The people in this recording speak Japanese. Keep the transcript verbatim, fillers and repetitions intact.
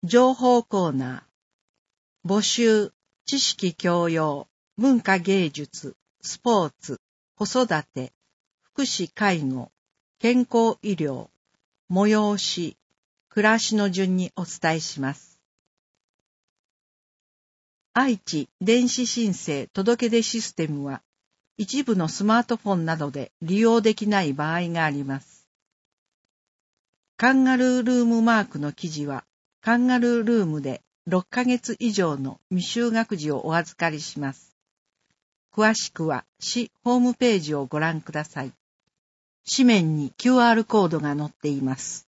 情報コーナー、募集、知識教養、文化芸術、スポーツ、子育て、福祉介護、健康医療、催し、暮らしの順にお伝えします。愛知電子申請届出システムは、一部のスマートフォンなどで利用できない場合があります。カンガルールームマークの記事は、カンガルールームでろっかげつ以上の未就学児をお預かりします。詳しくは市ホームページをご覧ください。紙面に キューアール コードが載っています。